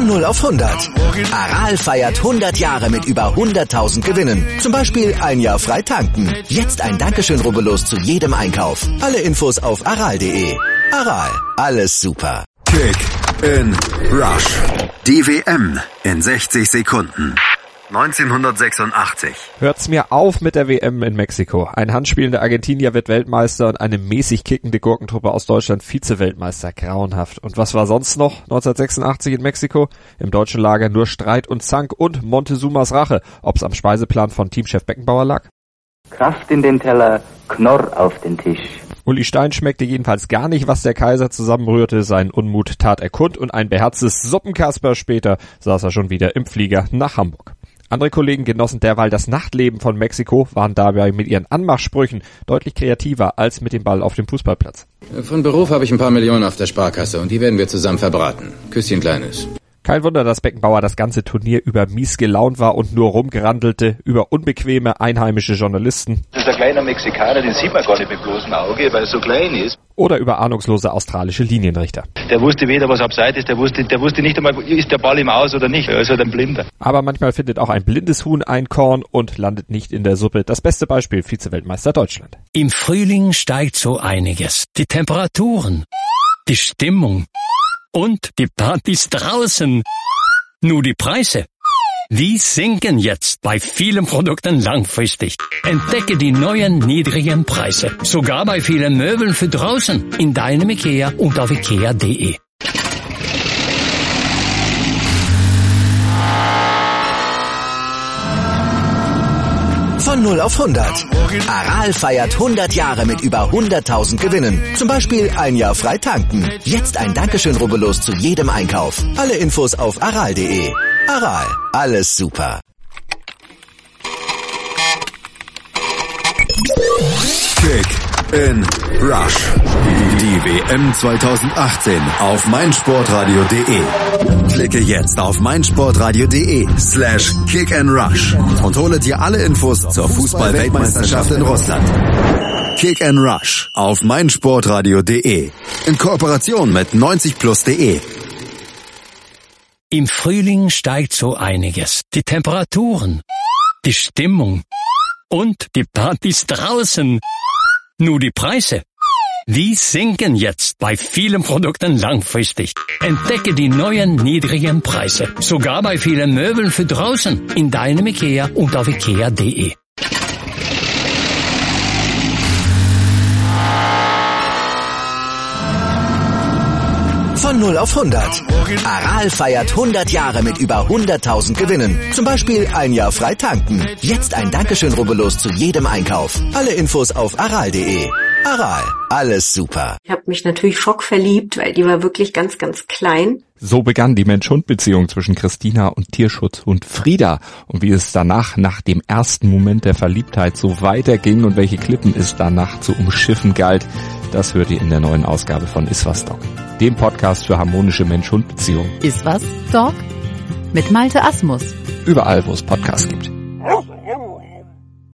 Von 0 auf 100. Aral feiert 100 Jahre mit über 100.000 Gewinnen. Zum Beispiel ein Jahr frei tanken. Jetzt ein Dankeschön, rubbellos zu jedem Einkauf. Alle Infos auf aral.de. Aral, alles super. Kick in Rush. Die WM in 60 Sekunden. 1986. Hört's mir auf mit der WM in Mexiko. Ein handspielender Argentinier wird Weltmeister und eine mäßig kickende Gurkentruppe aus Deutschland Vize-Weltmeister. Grauenhaft. Und was war sonst noch 1986 in Mexiko? Im deutschen Lager nur Streit und Zank und Montezumas Rache. Ob's am Speiseplan von Teamchef Beckenbauer lag? Kraft in den Teller, Knorr auf den Tisch. Uli Stein schmeckte jedenfalls gar nicht, was der Kaiser zusammenrührte. Seinen Unmut tat er kund und ein beherztes Suppenkasper später saß er schon wieder im Flieger nach Hamburg. Andere Kollegen genossen derweil das Nachtleben von Mexiko, waren dabei mit ihren Anmachsprüchen deutlich kreativer als mit dem Ball auf dem Fußballplatz. Von Beruf habe ich ein paar Millionen auf der Sparkasse und die werden wir zusammen verbraten. Küsschen Kleines. Kein Wunder, dass Beckenbauer das ganze Turnier über mies gelaunt war und nur rumgerandelte über unbequeme einheimische Journalisten. Das ist ein kleiner Mexikaner, den sieht man gar nicht mit bloßem Auge, weil er so klein ist. Oder über ahnungslose australische Linienrichter. Der wusste weder, was abseits ist, der wusste nicht einmal, ist der Ball im Aus oder nicht. Er ist halt ein Blinder. Aber manchmal findet auch ein blindes Huhn ein Korn und landet nicht in der Suppe. Das beste Beispiel, Vize-Weltmeister Deutschland. Im Frühling steigt so einiges. Die Temperaturen, die Stimmung und die Partys draußen. Nur die Preise, die sinken jetzt bei vielen Produkten langfristig. Entdecke die neuen niedrigen Preise. Sogar bei vielen Möbeln für draußen. In deinem IKEA und auf IKEA.de. Von 0 auf 100. Aral feiert 100 Jahre mit über 100.000 Gewinnen. Zum Beispiel ein Jahr frei tanken. Jetzt ein Dankeschön, rubbellos zu jedem Einkauf. Alle Infos auf aral.de. Aral, alles super. Kick in Rush. Die WM 2018 auf meinsportradio.de. Klicke jetzt auf meinsportradio.de/kickandrush und hole dir alle Infos zur Fußball-Weltmeisterschaft in Russland. Kick and Rush auf meinsportradio.de. In Kooperation mit 90plus.de. Im Frühling steigt so einiges. Die Temperaturen, die Stimmung und die Partys draußen. Nur die Preise, die sinken jetzt bei vielen Produkten langfristig. Entdecke die neuen niedrigen Preise. Sogar bei vielen Möbeln für draußen. In deinem IKEA und auf IKEA.de. Von 0 auf 100. Aral feiert 100 Jahre mit über 100.000 Gewinnen. Zum Beispiel ein Jahr frei tanken. Jetzt ein Dankeschön, rubbellos zu jedem Einkauf. Alle Infos auf aral.de. Aral, alles super. Ich habe mich natürlich schockverliebt, weil die war wirklich ganz, ganz klein. So begann die Mensch-Hund-Beziehung zwischen Christina und Tierschutzhund Frieda. Und wie es danach, nach dem ersten Moment der Verliebtheit, so weiterging und welche Klippen es danach zu umschiffen galt, das hört ihr in der neuen Ausgabe von Iswas Dog, dem Podcast für harmonische Mensch-Hund-Beziehungen. Iswas Dog? Mit Malte Asmus. Überall, wo es Podcasts gibt.